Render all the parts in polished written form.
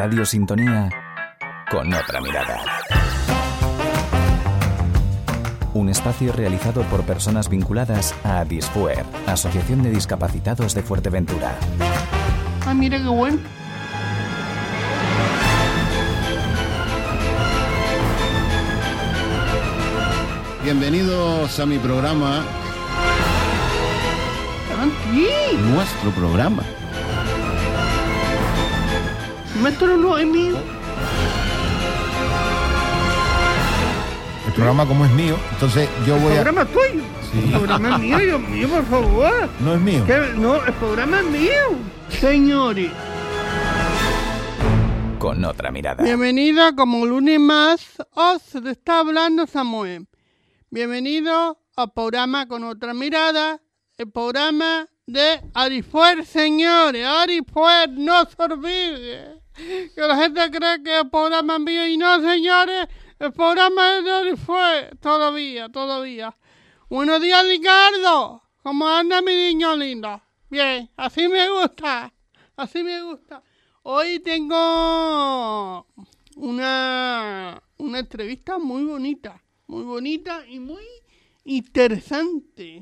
Radio Sintonía con otra mirada. Un espacio realizado por personas vinculadas a Adisfuer, Asociación de Discapacitados de Fuerteventura. Ah, mira qué bueno. Bienvenidos a mi programa. Aquí. Nuestro programa. Nuestro no es mío. El programa como es mío, entonces yo voy El programa es tuyo. Sí. El programa es mío, Dios mío, por favor. No es mío. ¿Qué? No, el programa es mío. Señores. Con otra mirada. Bienvenida como un lunes más. Os está hablando Samuel. Bienvenido al programa con otra mirada. El programa de Adisfuer, señores. Adisfuer, no se olvide. Que la gente cree que el programa es mío y no, señores. El programa es de Adisfuer. Todavía. Buenos días, Ricardo. ¿Cómo anda mi niño lindo? Bien, así me gusta. Hoy tengo una entrevista muy bonita y muy interesante.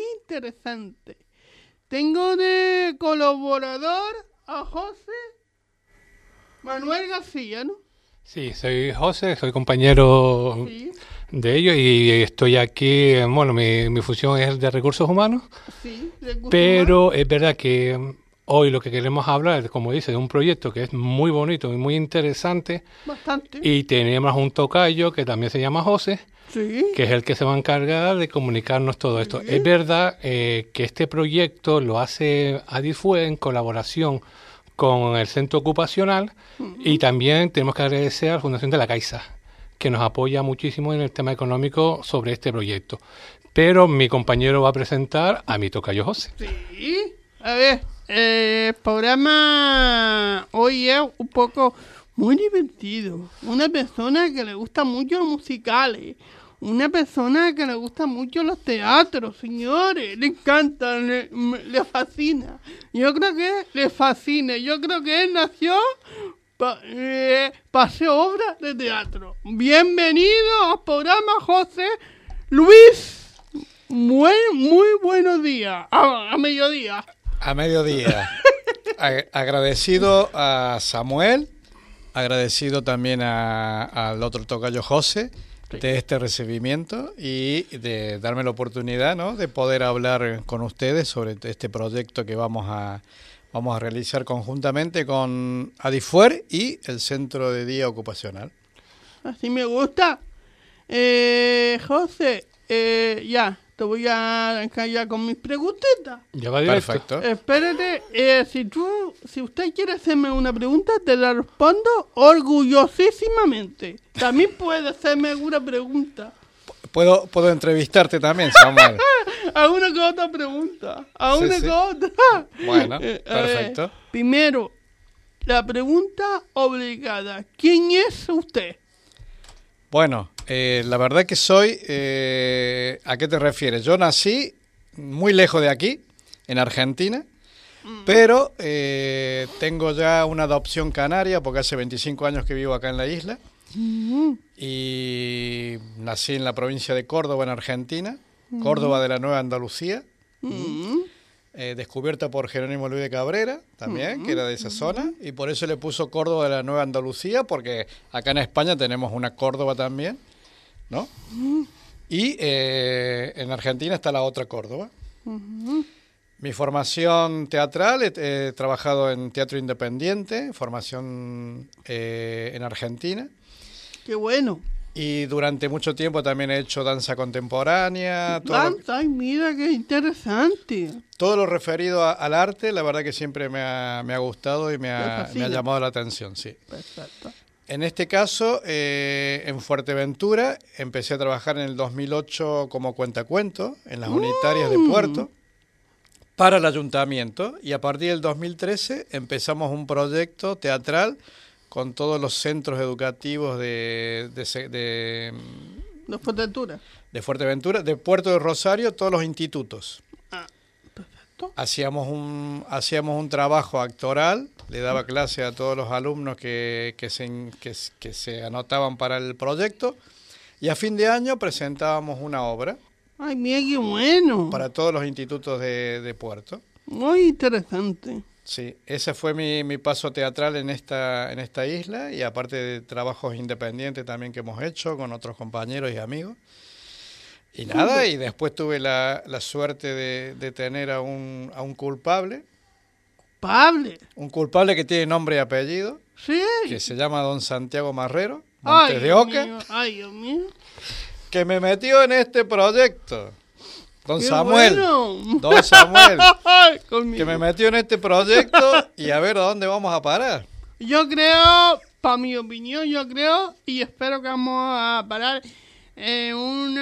Tengo de colaborador a José Manuel García, ¿no? Sí, soy José, soy compañero Sí, de ellos y estoy aquí, bueno, mi función es de recursos humanos, sí. de Guzmán. pero es verdad que hoy lo que queremos hablar, como dice, de un proyecto que es muy bonito y muy interesante Bastante. y tenemos un tocayo que también se llama José, Sí. que es el que se va a encargar de comunicarnos todo esto. Sí. Es verdad que este proyecto lo hace Adisfuer en colaboración con el centro ocupacional y también tenemos que agradecer a la Fundación de la Caixa, que nos apoya muchísimo en el tema económico sobre este proyecto. Pero mi compañero va a presentar a mi tocayo José. Sí. A ver, el programa hoy es un poco muy divertido. Una persona que le gusta mucho los musicales. Una persona que le gusta mucho los teatros, señores. Le encanta, le fascina. Yo creo que le fascina. Yo creo que él nació para hacer obras de teatro. Bienvenido al programa, José Luis. Muy buenos días. A mediodía. A mediodía. Agradecido a Samuel, agradecido también al otro tocayo José de este recibimiento y de darme la oportunidad, ¿no?, de poder hablar con ustedes sobre este proyecto que vamos a realizar conjuntamente con Adisfuer y el Centro de Día Ocupacional. Así me gusta. José, ya, te voy a arrancar ya con mis preguntitas. Ya va directo. Perfecto. Espérate, si usted quiere hacerme una pregunta, te la respondo orgullosísimamente. También puede hacerme alguna pregunta. Puedo entrevistarte también, Samuel. A una que otra pregunta. Sí. Que otra. Bueno, perfecto. Primero, la pregunta obligada. ¿Quién es usted? Bueno, la verdad que soy... ¿a qué te refieres? Yo nací muy lejos de aquí, en Argentina, pero tengo ya una adopción canaria porque hace 25 años que vivo acá en la isla y nací en la provincia de Córdoba, en Argentina, Córdoba de la Nueva Andalucía, descubierta por Jerónimo Luis de Cabrera, también, que era de esa zona, y por eso le puso Córdoba de la Nueva Andalucía, porque acá en España tenemos una Córdoba también, ¿no? Y en Argentina está la otra Córdoba. Mi formación teatral, he trabajado en teatro independiente, formación en Argentina. Qué bueno. Y durante mucho tiempo también he hecho danza contemporánea. Ay, mira, qué interesante. Todo lo referido al arte, la verdad que siempre me ha gustado y me ha llamado la atención, sí. Perfecto. En este caso, en Fuerteventura, empecé a trabajar en el 2008 como cuentacuentos en las unitarias de Puerto para el ayuntamiento, y a partir del 2013 empezamos un proyecto teatral con todos los centros educativos de Fuerteventura. Fuerteventura, de Puerto de Rosario, todos los institutos. Perfecto. proyecto? Hacíamos un trabajo actoral, le daba clase a todos los alumnos que se anotaban para el proyecto, y a fin de año presentábamos una obra Ay, mira qué bueno. para todos los institutos de Puerto. Muy interesante. Sí, ese fue mi paso teatral en esta isla, y aparte de trabajos independientes también que hemos hecho con otros compañeros y amigos. Y nada, y después tuve la suerte de tener a un culpable. Pablo. Un culpable que tiene nombre y apellido, Sí. que se llama don Santiago Marrero, Ay, Montes de Dios Oca, mío. Ay, Dios mío. que me metió en este proyecto. Don Qué Samuel, bueno. don Samuel, Ay, conmigo. que me metió en este proyecto, y a ver a dónde vamos a parar. Yo creo, para mi opinión, yo creo y espero que vamos a parar en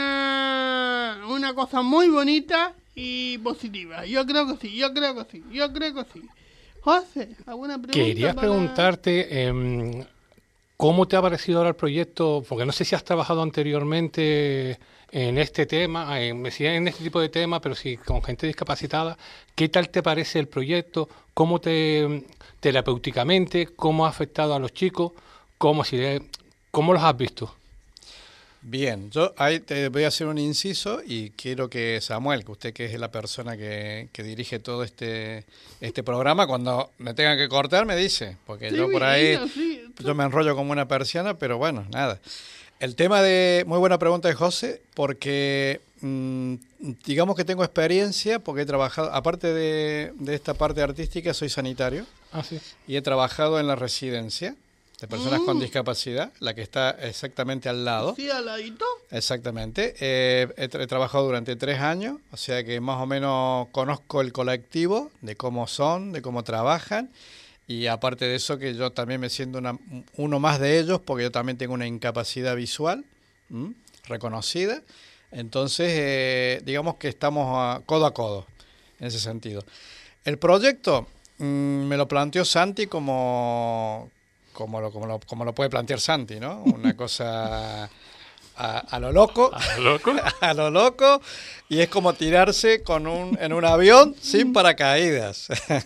una cosa muy bonita y positiva. Yo creo que sí, yo creo que sí, yo creo que sí. José, ¿alguna pregunta? Quería preguntarte cómo te ha parecido ahora el proyecto, porque no sé si has trabajado anteriormente en este tema, en este tipo de temas, pero sí con gente discapacitada. ¿Qué tal te parece el proyecto? ¿Cómo terapéuticamente, cómo ha afectado a los chicos? ¿Cómo los has visto? Bien, yo ahí te voy a hacer un inciso, y quiero que Samuel, que usted que es la persona que dirige todo este programa, cuando me tengan que cortar me dice, porque Sí, yo por ahí, sí. yo me enrollo como una persiana, pero bueno, nada. El tema muy buena pregunta de José, porque digamos que tengo experiencia, porque he trabajado, aparte de esta parte artística, soy sanitario, Ah, sí. y he trabajado en la residencia de personas con discapacidad, la que está exactamente al lado. Sí, al ladito. Exactamente. He trabajado durante 3 años, o sea que más o menos conozco el colectivo, de cómo son, de cómo trabajan, y aparte de eso que yo también me siento uno más de ellos, porque yo también tengo una incapacidad visual reconocida. Entonces, digamos que estamos codo a codo en ese sentido. El proyecto me lo planteó Santi como lo puede plantear Santi, ¿no? Una cosa a lo loco, a lo loco, y es como tirarse en un avión sin paracaídas.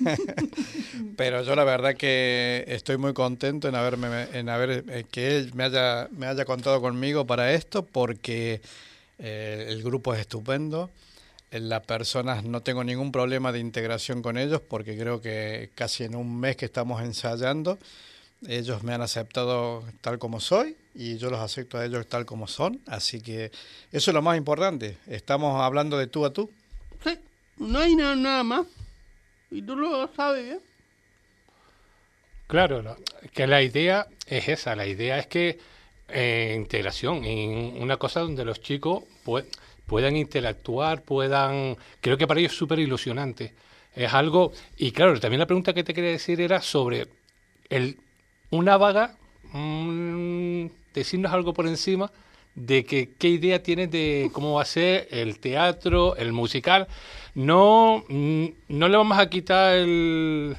Pero yo la verdad que estoy muy contento que él me haya contado conmigo para esto, porque el grupo es estupendo. Las personas, no tengo ningún problema de integración con ellos, porque creo que casi en un mes que estamos ensayando, ellos me han aceptado tal como soy, y yo los acepto a ellos tal como son. Así que eso es lo más importante. Estamos hablando de tú a tú. Sí, no hay nada más. Y tú lo sabes bien. Claro, que la idea es esa. La idea es que integración, en una cosa donde los chicos puedan interactuar, creo que para ellos es súper ilusionante. Es algo, y claro, también la pregunta que te quería decir era sobre una vaga, decirnos algo por encima de qué idea tienes de cómo va a ser el teatro, el musical. No le vamos a quitar el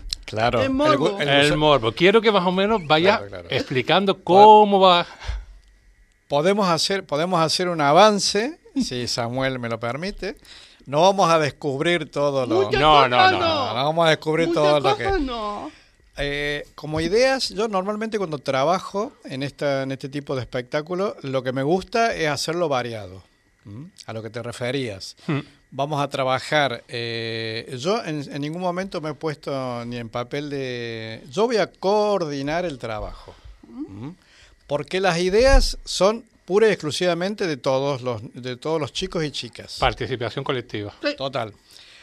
morbo. Quiero que más o menos vaya explicando cómo va. Podemos hacer un avance, si Samuel me lo permite. No vamos a descubrir todo lo... No vamos a descubrir todo lo que... No. Como ideas, yo normalmente cuando trabajo en este tipo de espectáculo, lo que me gusta es hacerlo variado. A lo que te referías. Vamos a trabajar. Yo en ningún momento me he puesto ni en papel de... Yo voy a coordinar el trabajo. Porque las ideas son pura y exclusivamente de todos los chicos y chicas. Participación colectiva. Sí. Total.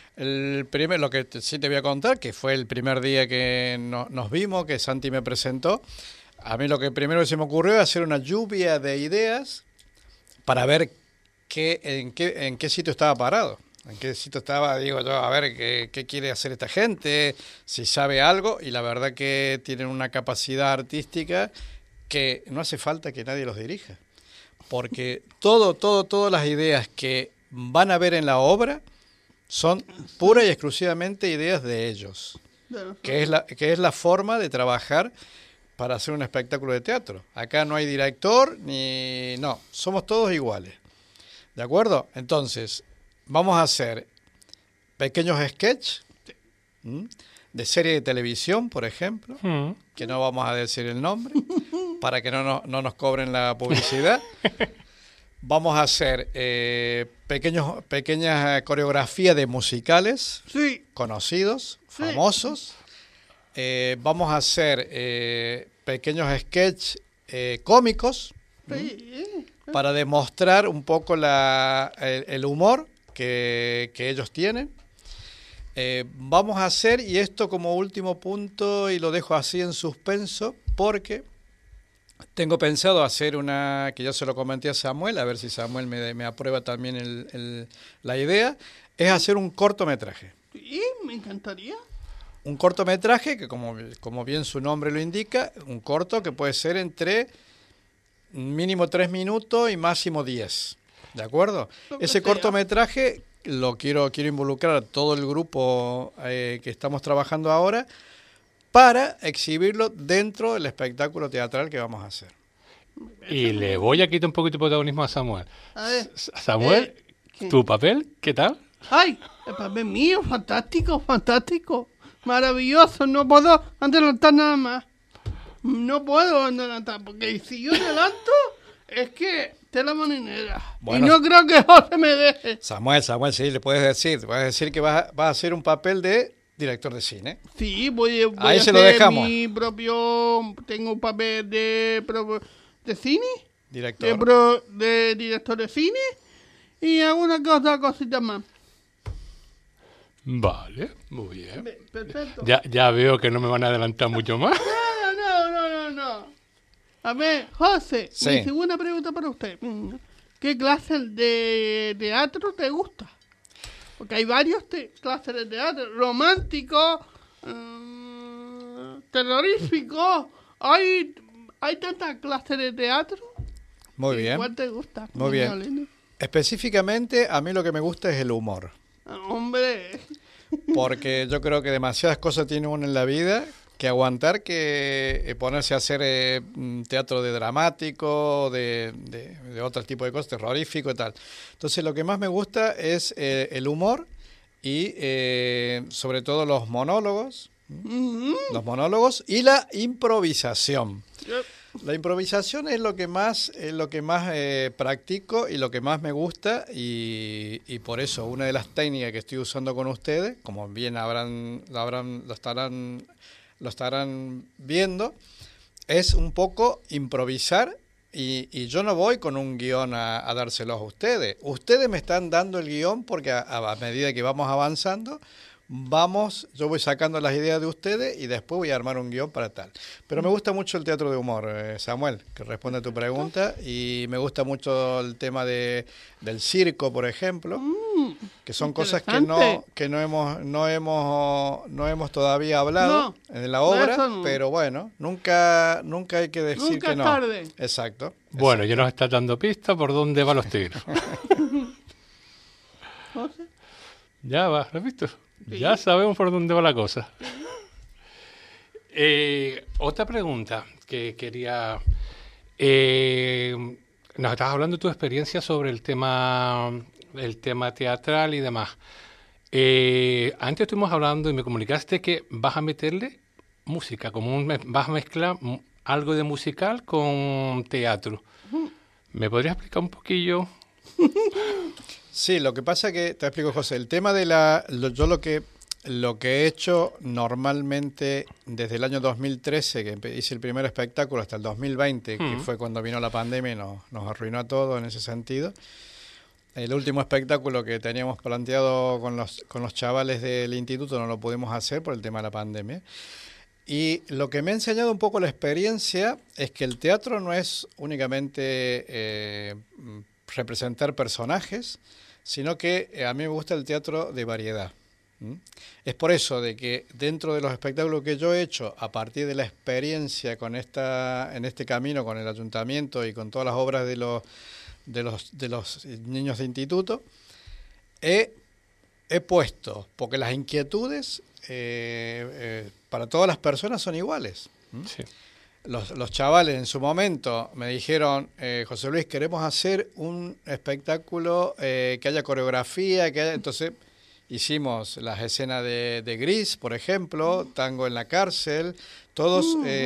Lo que sí te voy a contar, que fue el primer día que nos vimos, que Santi me presentó, a mí lo que primero se me ocurrió es hacer una lluvia de ideas para ver en qué sitio estaba parado. En qué sitio estaba, digo yo, a ver qué quiere hacer esta gente, si sabe algo, y la verdad que tienen una capacidad artística que no hace falta que nadie los dirija. Porque todas las ideas que van a ver en la obra son pura y exclusivamente ideas de ellos, que es la forma de trabajar para hacer un espectáculo de teatro. Acá no hay director, somos todos iguales. ¿De acuerdo? Entonces, vamos a hacer pequeños sketches de serie de televisión, por ejemplo, que no vamos a decir el nombre, para que no nos cobren la publicidad. Vamos a hacer pequeñas coreografías de musicales conocidos, famosos. Vamos a hacer pequeños sketches cómicos para demostrar un poco el humor que ellos tienen. Vamos a hacer, y esto como último punto, y lo dejo así en suspenso, porque tengo pensado hacer que yo se lo comenté a Samuel, a ver si Samuel me aprueba también la idea, es hacer un cortometraje. Sí, me encantaría. Un cortometraje que, como bien su nombre lo indica, un corto que puede ser entre mínimo 3 minutos y máximo 10. ¿De acuerdo? Ese cortometraje lo quiero involucrar a todo el grupo que estamos trabajando ahora para exhibirlo dentro del espectáculo teatral que vamos a hacer. Y le voy a quitar un poquito de protagonismo a Samuel. A ver, Samuel, ¿tu papel qué tal? ¡Ay! El papel mío, fantástico, fantástico. Maravilloso, no puedo adelantar nada más. No puedo adelantar, porque si yo adelanto, es que te la marinera. Bueno, y no creo que José me deje. Samuel, sí, le puedes decir que vas a hacer un papel de director de cine. Sí, voy Ahí a se lo hacer dejamos. mi propio... Tengo un papel de cine. Director. De director de cine. Y alguna cosita más. Vale, muy bien. Perfecto. Ya veo que no me van a adelantar mucho más. No. A ver, José, Sí. mi segunda pregunta para usted. ¿Qué clase de teatro te gusta? Porque hay varios clases de teatro. Romántico, terrorífico. Hay tantas clases de teatro. Muy bien. ¿Cuál te gusta? Muy bien. Elena? Específicamente, a mí lo que me gusta es el humor. Hombre. Porque yo creo que demasiadas cosas tiene uno en la vida que aguantar, que ponerse a hacer teatro de dramático, de otro tipo de cosas, terrorífico y tal. Entonces lo que más me gusta es el humor y sobre todo los monólogos y la improvisación. La improvisación es lo que más practico y lo que más me gusta, y por eso una de las técnicas que estoy usando con ustedes, como bien lo estarán viendo, es un poco improvisar, y yo no voy con un guión a dárselos a ustedes. Ustedes me están dando el guión porque a medida que vamos avanzando, yo voy sacando las ideas de ustedes y después voy a armar un guión para tal. Pero me gusta mucho el teatro de humor, Samuel, que responde a tu pregunta, y me gusta mucho el tema del circo, por ejemplo, que son cosas que no hemos todavía hablado en la obra, no. pero bueno, nunca hay que decir Nunca que es no. tarde. Exacto. Bueno, ya nos está dando pistas por dónde van los tiros. José. Ya va, ¿lo has visto? Ya sabemos por dónde va la cosa. Otra pregunta que quería... nos estabas hablando de tu experiencia sobre el tema teatral y demás. Antes estuvimos hablando y me comunicaste que vas a meterle música, vas a mezclar algo de musical con teatro. ¿Me podrías explicar un poquillo? Sí, lo que pasa es que, te explico, José, el tema de yo lo que he hecho normalmente desde el año 2013, que hice el primer espectáculo, hasta el 2020, que fue cuando vino la pandemia y nos arruinó a todos en ese sentido. El último espectáculo que teníamos planteado con los chavales del instituto no lo pudimos hacer por el tema de la pandemia. Y lo que me ha enseñado un poco la experiencia es que el teatro no es únicamente representar personajes, sino que a mí me gusta el teatro de variedad. Es por eso de que dentro de los espectáculos que yo he hecho, a partir de la experiencia en este camino con el ayuntamiento y con todas las obras de los niños de instituto, he puesto, porque las inquietudes para todas las personas son iguales. Sí. Los chavales en su momento me dijeron, José Luis, queremos hacer un espectáculo que haya coreografía, entonces hicimos las escenas de Gris, por ejemplo, Tango en la cárcel, todos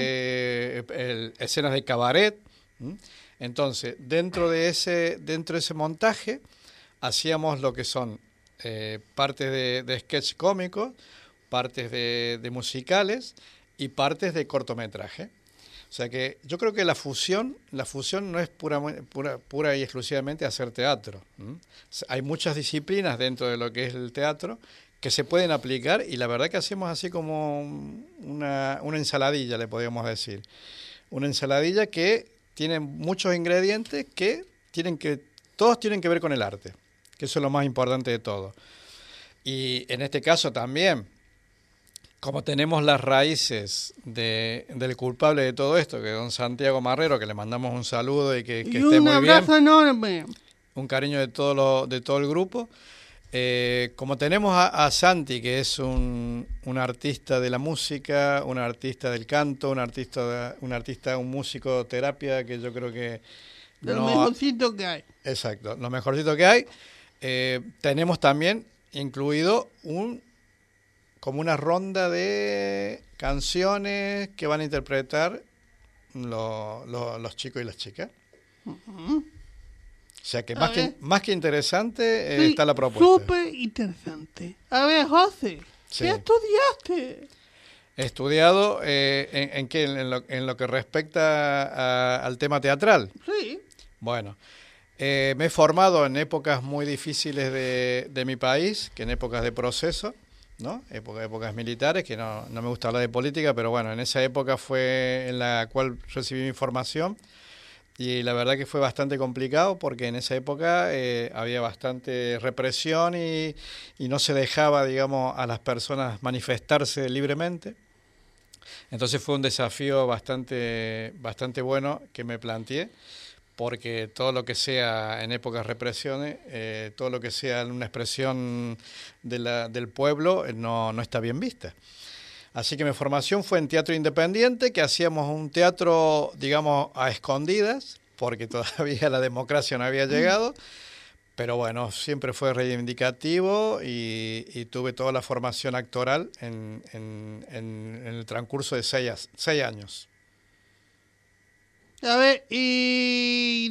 escenas de cabaret. Entonces, dentro de ese montaje, hacíamos lo que son partes de sketch cómicos, partes de musicales y partes de cortometraje. O sea que yo creo que la fusión no es pura y exclusivamente hacer teatro. Hay muchas disciplinas dentro de lo que es el teatro que se pueden aplicar, y la verdad que hacemos así como una ensaladilla, le podríamos decir. Una ensaladilla que tiene muchos ingredientes que todos tienen que ver con el arte, que eso es lo más importante de todo. Y en este caso también, como tenemos las raíces del culpable de todo esto, que es don Santiago Marrero, que le mandamos un saludo y que esté muy bien. Un abrazo enorme. Un cariño de todo el grupo. Como tenemos a Santi, que es un artista de la música, un artista del canto, un músico terapia, que yo creo que... Lo mejorcito que hay. Exacto, lo mejorcito que hay. Tenemos también incluido como una ronda de canciones que van a interpretar los chicos y las chicas. Uh-huh. O sea que más que interesante sí, está la propuesta. Súper interesante. A ver, José, sí. ¿qué estudiaste? He estudiado en lo que respecta al tema teatral. Sí. Bueno, me he formado en épocas muy difíciles de mi país, que en épocas de proceso, ¿no? Épocas militares, que no me gusta hablar de política, pero bueno, en esa época fue en la cual recibí mi formación. Y la verdad que fue bastante complicado, porque en esa época había bastante represión y no se dejaba, digamos, a las personas manifestarse libremente. Entonces fue un desafío bastante bueno que me planteé, porque todo lo que sea en épocas de represiones, todo lo que sea una expresión del pueblo no está bien vista. Así que mi formación fue en teatro independiente, que hacíamos un teatro, digamos, a escondidas, porque todavía la democracia no había llegado, pero bueno, siempre fue reivindicativo y tuve toda la formación actoral en el transcurso de 6 años. A ver, y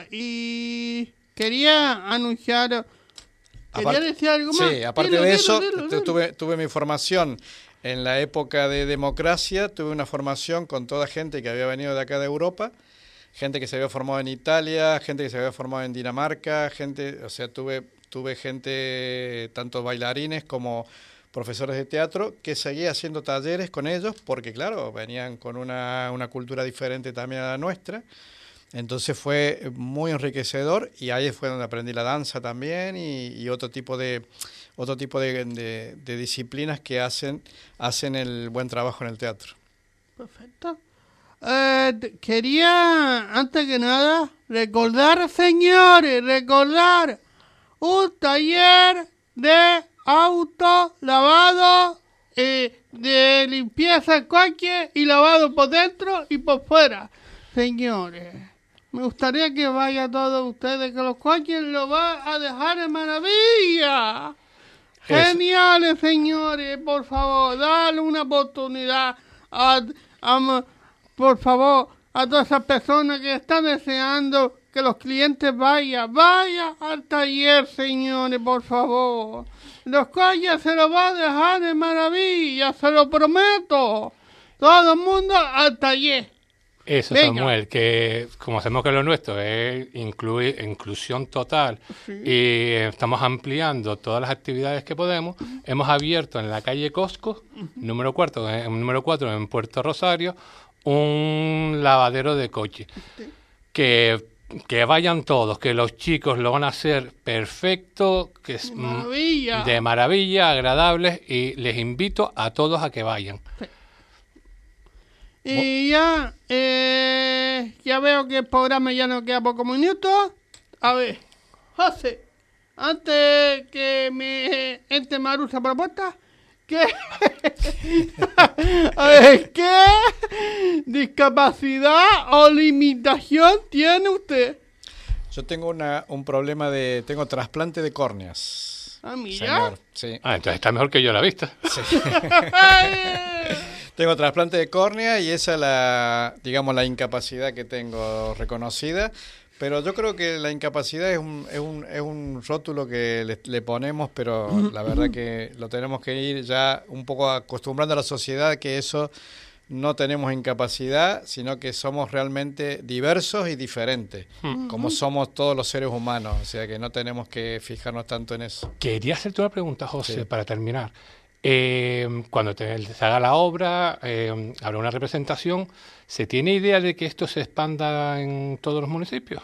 quería anunciar... ¿Quería decir algo más? Sí, aparte de eso, tuve mi formación en la época de democracia, tuve una formación con toda gente que había venido de acá de Europa, gente que se había formado en Italia, gente que se había formado en Dinamarca, tuve gente, tanto bailarines como profesores de teatro, que seguía haciendo talleres con ellos, porque claro, venían con una cultura diferente también a la nuestra. Entonces fue muy enriquecedor, y ahí fue donde aprendí la danza también y otro tipo de disciplinas que hacen el buen trabajo en el teatro. Perfecto. Quería, antes que nada, recordar, señores, un taller de auto lavado, de limpieza de coche y lavado por dentro y por fuera. Señores, me gustaría que vaya todos ustedes, que los coches lo va a dejar en maravilla. Geniales, señores, por favor, dale una oportunidad por favor, a todas esas personas que están deseando que los clientes vaya al taller, señores, por favor. Los coches se los va a dejar en maravilla, se lo prometo. Todo el mundo al taller. Eso, venga. Samuel, que como hacemos que lo nuestro es inclusión total, sí, y estamos ampliando todas las actividades que podemos, hemos abierto en la calle Costco, número 4 en Puerto Rosario, un lavadero de coches. Sí. Que vayan todos, que los chicos lo van a hacer perfecto, que es de maravilla, agradables, y les invito a todos a que vayan. Sí. Y ya veo que el programa ya no queda pocos minutos. A ver, José, antes que me entre Marusa propuesta, ¿qué discapacidad o limitación tiene usted? Yo tengo un problema tengo trasplante de córneas. Ah, mira. Señor, sí. Entonces está mejor que yo a la vista. Sí. Tengo trasplante de córnea y esa es la incapacidad que tengo reconocida. Pero yo creo que la incapacidad es un rótulo que le ponemos, pero la verdad que lo tenemos que ir ya un poco acostumbrando a la sociedad que eso no tenemos incapacidad, sino que somos realmente diversos y diferentes, como somos todos los seres humanos, o sea que no tenemos que fijarnos tanto en eso. Quería hacerte una pregunta, José, Sí. para terminar. Cuando se haga la obra, habrá una representación, ¿se tiene idea de que esto se expanda en todos los municipios?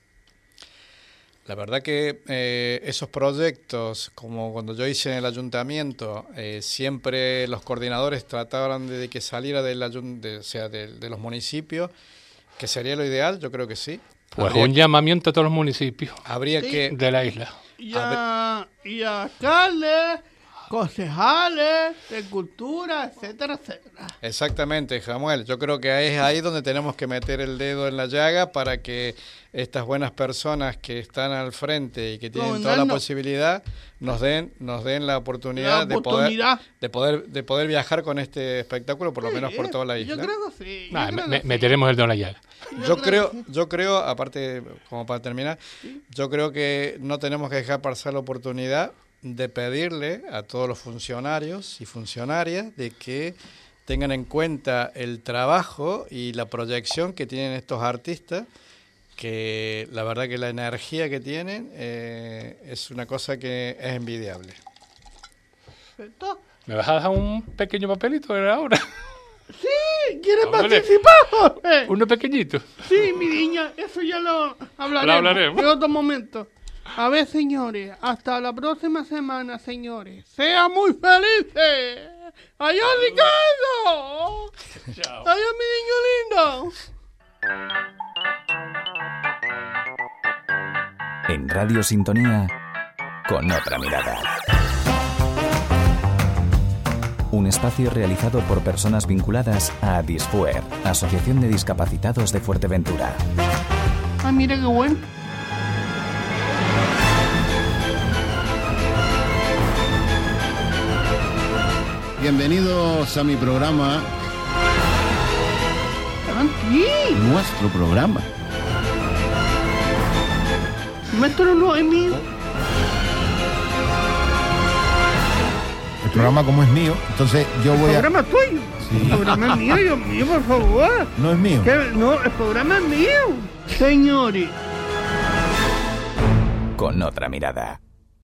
La verdad que esos proyectos, como cuando yo hice en el ayuntamiento, siempre los coordinadores trataban de que saliera de los municipios, que sería lo ideal, yo creo que sí. Pues un llamamiento a todos los municipios Habría Sí. que... de la isla. Y a alcaldes, concejales de cultura, etcétera, etcétera. Exactamente, Samuel. Yo creo que es ahí donde tenemos que meter el dedo en la llaga para que estas buenas personas que están al frente y que tienen toda la Gobernando. posibilidad nos den la oportunidad, La oportunidad. de poder viajar con este espectáculo, por lo menos por toda la isla. Yo creo que sí. Nah, yo creo que sí. meteremos el dedo en la llaga. Yo creo, aparte, como para terminar, yo creo que no tenemos que dejar pasar la oportunidad de pedirle a todos los funcionarios y funcionarias de que tengan en cuenta el trabajo y la proyección que tienen estos artistas, que la verdad que la energía que tienen es una cosa que es envidiable. Perfecto. ¿Me vas a dejar un pequeño papelito de ahora? Sí, ¿quieres Hombre. participar, José? Uno pequeñito. Sí, mi niña, eso ya lo hablaremos, Lo hablaremos. en otro momento. A ver, señores, hasta la próxima semana, señores. ¡Sean muy felices! ¡Adiós, Ricardo! Chao. ¡Adiós, mi niño lindo! En Radio Sintonía, con otra mirada. Un espacio realizado por personas vinculadas a Adisfuer, Asociación de Discapacitados de Fuerteventura. Ah, mira qué bueno. Bienvenidos a mi programa, Aquí, nuestro programa. nuestro no es mío. El programa como es mío, entonces yo El voy a... programa es tuyo. Sí. El programa es mío, Dios mío, por favor. No es mío. No, el programa es mío. Señores. Con otra mirada.